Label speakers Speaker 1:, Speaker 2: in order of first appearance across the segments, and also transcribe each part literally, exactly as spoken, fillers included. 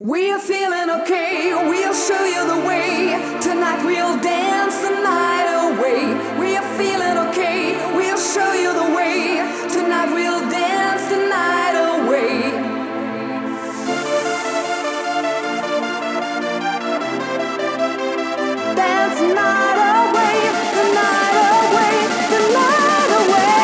Speaker 1: We're feeling okay, we'll show you the way. Tonight we'll dance the night away. We're feeling okay, we'll show you the way. Tonight we'll dance the night away. Dance the night away, the night away, the night away.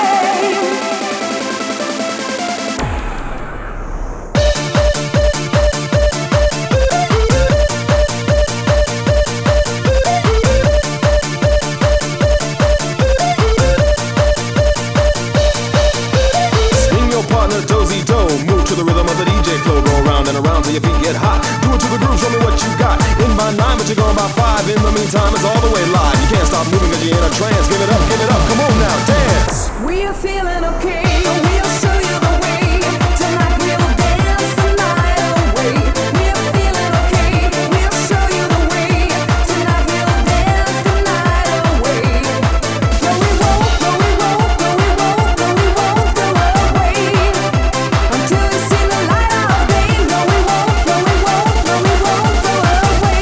Speaker 2: Dozy do, move to the rhythm of the D J flow. Go around and around till your feet get hot. Do it to the groove, show me what you got. In by nine, but you're going by five. In the meantime, it's all the way live. You can't stop moving cause you're in a trance. Give it up, give it up, come on now, dance.
Speaker 1: We're feeling okay, we'll show you the way. Tonight we'll dance the night away. We're feeling okay, we'll show you the way. Tonight we'll dance the night away. No we won't, no we won't, no we won't, no we won't go away until you see the light of day. No we won't, no we won't, no we won't go away.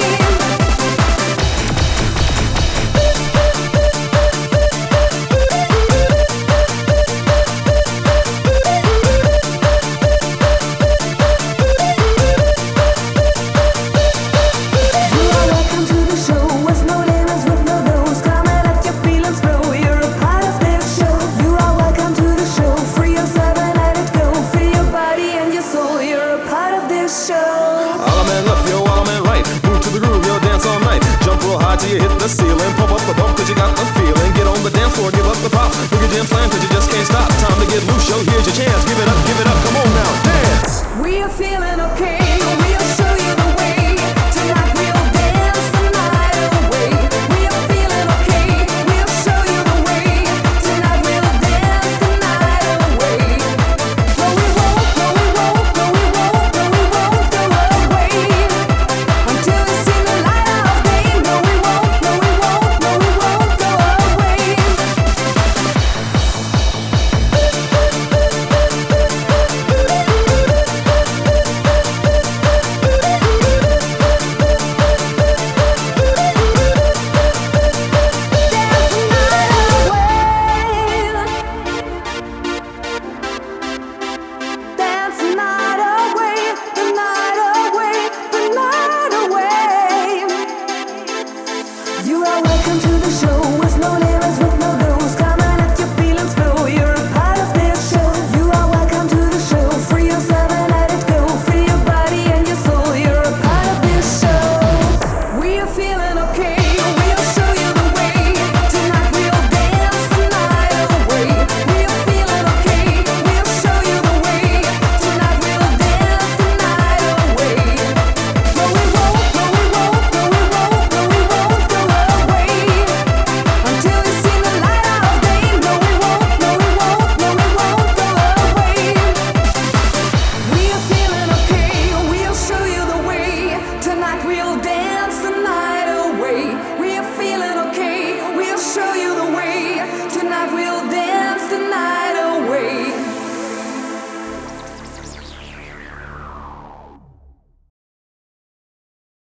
Speaker 1: You are welcome to the show with no limits, with no rules. Come and let your feelings flow. You're a part of this show. You are welcome to the show. Free yourself and let it go. Free your body and your soul. You're a part of this show.
Speaker 2: All man left, yo, all man right. Move to the groove, yo, dance all night. Jump real high till you hit the ceiling. Pump up the bump cause you got the feeling. Get on the dance floor, give up the pop. Look at jam slam cause you just can't stop. Time to get loose, yo, here's your chance. Give it up, give it up, come on now, dance.
Speaker 1: We're feeling okay.